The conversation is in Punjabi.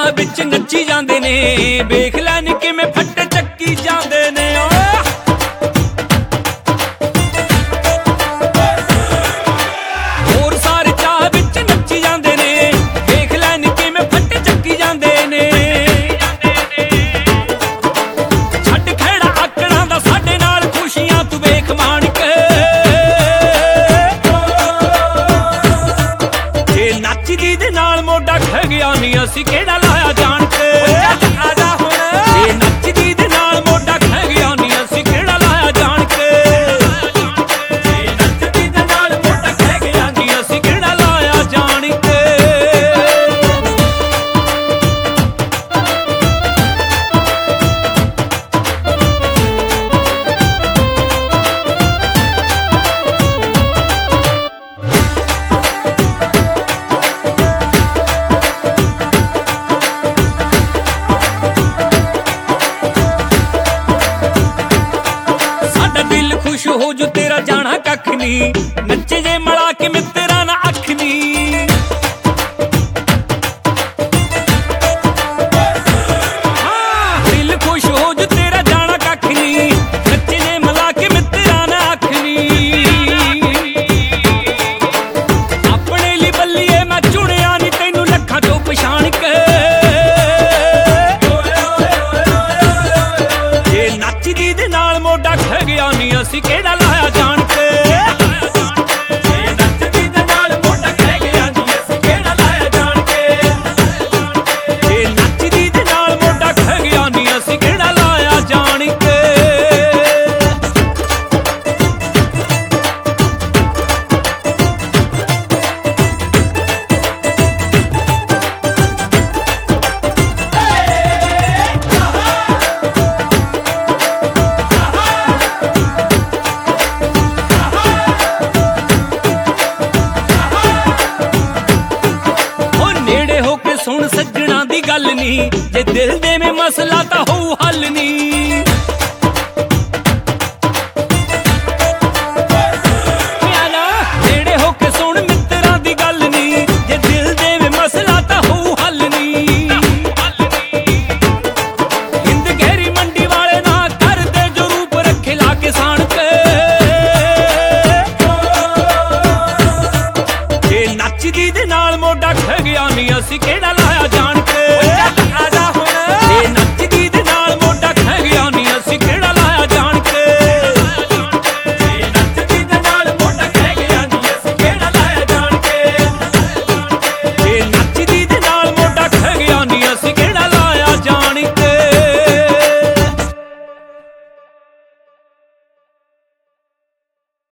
ਚਾਹ ਵਿੱਚ ਨੱਚੀ ਜਾਂਦੇ ਨੇ, ਵੇਖ ਲੈ ਨੀ ਕਿਵੇਂ ਫੱਟੇ ਚੱਕੀ ਜਾਂਦੇ ਨੇ। ਹੋਰ ਸਾਰੇ ਚਾਹ ਵਿੱਚ ਨੱਚੀ ਜਾਂਦੇ ਨੇ, ਵੇਖ ਲੈ ਨੀ ਕਿਵੇਂ ਫੱਟੇ ਚੱਕੀ ਜਾਂਦੇ ਨੇ। ਛੱਡ ਖੇੜਾ ਆਕੜਾਂ ਦਾ ਸਾਡੇ ਨਾਲ ਖੁਸ਼ੀਆਂ ਤੂੰ ਵੇਖ ਮਾਣਕ, ਜੇ ਨੱਚਦੀ ਦੇ ਨਾਲ ਮੋਢਾ ਖਹਿ ਗਿਆ ਨੀ ਅਸੀਂ ਕਿਹੜਾ ਲਾਇਆ ਜਾਣ ਕੇ। ਆਜਾ ਹੁਣ ਜੇ ਨੱਚਦੀ ਦੇ ਨਾਲ ਮੋਢਾ ਖਹਿ ਗਿਆ ਨੀ ਅਸੀਂ ਕਿਹੜਾ ਲਾਇਆ ਜਾਣ ਕੇ। ਜੇ ਨੱਚਦੀ ਦੇ ਨਾਲ ਮੋਢਾ ਖਹਿ ਗਿਆ ਨੀ ਅਸੀਂ ਕਿਹੜਾ ਲਾਇਆ ਜਾਣ ਕੇ। ਖੁਸ਼ ਹੋ ਜੂ ਤੇਰਾ ਜਾਣਾ ਕੱਖ ਨੀ, ਨੱਚੇ ਜੇ ਮਲਾ ਕੇ ਮਿੱਤਰਾਂ ਨਾ ਅੱਖ ਨੀ। ਦਿਲ ਖੁਸ਼ ਹੋ ਜੂ ਤੇਰਾ ਜਾਣਾ ਕੱਖ ਨੀ, ਨੱਚੇ ਜੇ ਮਲਾ ਕੇ ਮਿੱਤਰਾਂ ਨਾ ਅੱਖ ਨੀ। ਆਪਣੇ ਲਈ ਬੱਲੀਏ ਮੈਂ ਚੁਣਿਆ ਨੀ ਤੈਨੂੰ ਲੱਖਾਂ ਚੋਂ ਪਛਾਣ ਕੇ। ਜੇ ਨੱਚਦੀ ਦੇ ਨਾਲ ਮੋਢਾ ਖਹਿ ਗਿਆ ਨੀ ਅਸੀਂ ਕਿਹੜਾ ਲਾਇਆ ਜਾਣ ਕੇ। ਜੇ ਨੱਚਦੀ ਦੇ ਨਾਲ ਮੋਢਾ ਖਹਿ ਗਿਆ ਨੀ ਅਸੀਂ ਕਿਹੜਾ ਲਾਇਆ ਜਾਣ ਕੇ। ਜੇ ਨੱਚਦੀ ਦੇ ਨਾਲ ਮੋਢਾ ਖਹਿ ਗਿਆ ਨੀ ਅਸੀਂ ਕਿਹੜਾ ਲਾਇਆ ਜਾਣ ਕੇ। ਸੁਣ ਸੱਜਣਾ ਦੀ ਗੱਲ ਨੀ, ਜੇ ਦਿਲ ਦੇ ਵਿੱਚ ਮਸਲਾ ਤਾਂ ਹੋਊ ਹੱਲ ਨੀ।